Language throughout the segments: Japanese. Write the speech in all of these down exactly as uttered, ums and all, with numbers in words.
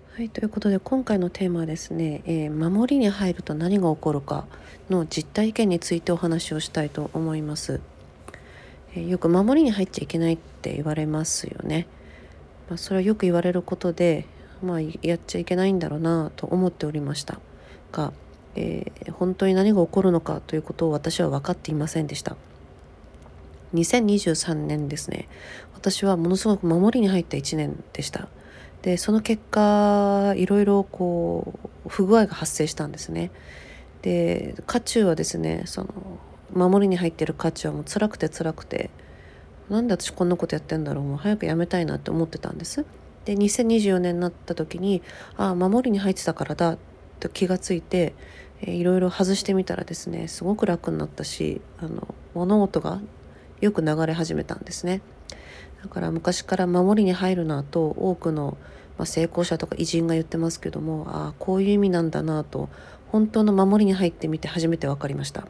はい、ということで今回のテーマはですね、えー守りに入ると何が起こるかの実体験についてお話をしたいと思います。えーよく守りに入っちゃいけないって言われますよね。まあ、それはよく言われることで、まあ、やっちゃいけないんだろうなと思っておりましたが、えー本当に何が起こるのかということを私は分かっていませんでした。にせんにじゅうさんねんですね。私はものすごく守りに入ったいちねんでした。で、その結果、いろいろこう不具合が発生したんですね。で、渦中はですね、その守りに入ってる渦中はもう辛くて辛くて、なんで私こんなことやってんだろう、もう早くやめたいなって思ってたんです。で、にせんにじゅうよねんになった時に、ああ、守りに入ってたからだと気がついて、えーいろいろ外してみたらですね、すごく楽になったし、あの物事がよく流れ始めたんですね。だから昔から守りに入るなと多くの、まあ、成功者とか偉人が言ってますけども、ああこういう意味なんだなと本当の守りに入ってみて初めて分かりました。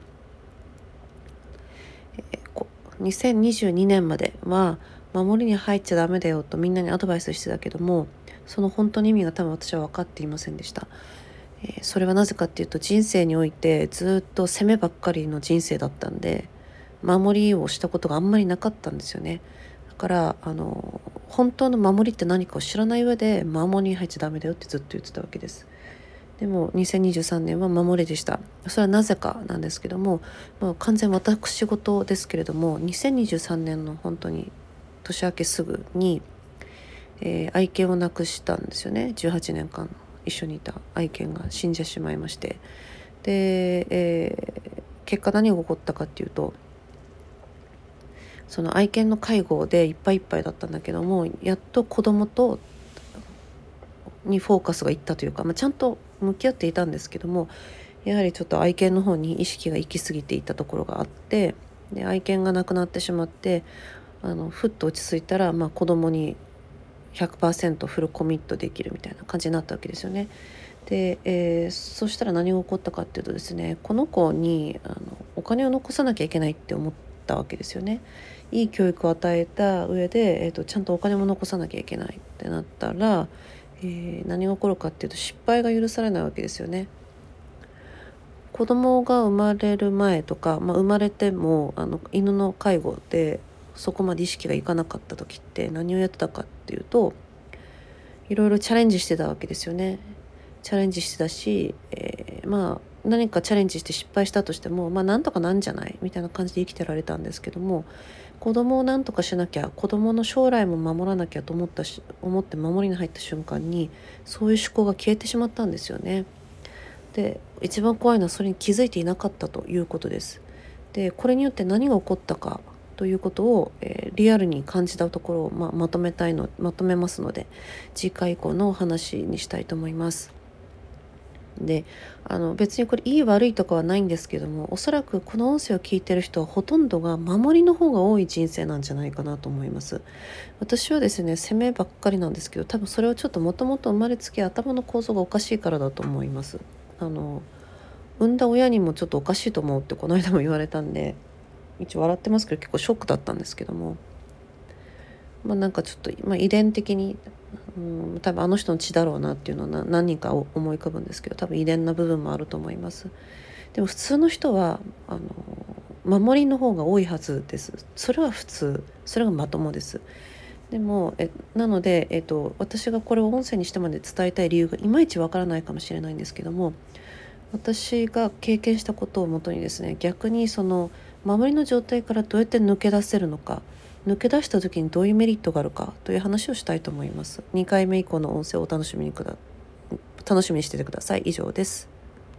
えこにせんにじゅうにねんまでは守りに入っちゃダメだよとみんなにアドバイスしてたけども、その本当の意味が多分私は分かっていませんでした。えーそれはなぜかっていうと、人生においてずっと攻めばっかりの人生だったんで、守りをしたことがあんまりなかったんですよね。だからあの本当の守りって何かを知らない上で守りに入っちゃダメだよってずっと言ってたわけです。でもにせんにじゅうさんねんは守りでした。それはなぜかなんですけども、まあ、完全私事ですけれども、にせんにじゅうさんねんの本当に年明けすぐに、えー愛犬を亡くしたんですよね。じゅうはちねんかん一緒にいた愛犬が死んでしまいまして、で、えー結果何が起こったかっていうと、その愛犬の介護でいっぱいいっぱいだったんだけども、やっと子供とにフォーカスがいったというか、まあ、ちゃんと向き合っていたんですけども、やはりちょっと愛犬の方に意識が行き過ぎていたところがあって、で愛犬が亡くなってしまって、あのふっと落ち着いたら、まあ、子供にひゃくパーセントフルコミットできるみたいな感じになったわけですよね。で、えーそしたら何が起こったかっていうとですね、この子にあのお金を残さなきゃいけないって思ったわけですよね。いい教育を与えた上で、えーと、ちゃんとお金も残さなきゃいけないってなったら、えー何が起こるかっていうと、失敗が許されないわけですよね。子供が生まれる前とか、まあ、生まれてもあの犬の介護でそこまで意識がいかなかった時って何をやってたかっていうと、いろいろチャレンジしてたわけですよね。チャレンジしてたし、えーまあ何かチャレンジして失敗したとしても、まあなんとかなんじゃないみたいな感じで生きてられたんですけども、子供をなんとかしなきゃ、子供の将来も守らなきゃと思ったし思って守りに入った瞬間に、そういう思考が消えてしまったんですよね。で、一番怖いのはそれに気づいていなかったということです。で、これによって何が起こったかということを、えーリアルに感じたところを、まあ、まとめたいのまとめますので、次回以降のお話にしたいと思います。で、あの別にこれいい悪いとかはないんですけども、おそらくこの音声を聞いてる人はほとんどが守りの方が多い人生なんじゃないかなと思います。私はですね、攻めばっかりなんですけど、多分それはちょっともともと生まれつき頭の構造がおかしいからだと思います。あの産んだ親にもちょっとおかしいと思うってこの間も言われたんで、一応笑ってますけど結構ショックだったんですけども、まあなんかちょっと、まあ、遺伝的に、うん、多分あの人の血だろうなっていうのは何人か思い浮かぶんですけど、多分遺伝な部分もあると思います。でも普通の人はあの守りの方が多いはずです。それは普通、それがまともです。でもえなので、えっと、私がこれを音声にしてまで伝えたい理由がいまいちわからないかもしれないんですけども、私が経験したことをもとにですね、逆にその守りの状態からどうやって抜け出せるのか、抜け出した時にどういうメリットがあるかという話をしたいと思います。にかいめ以降の音声をお楽しみにくだ楽しみにしててください。以上です。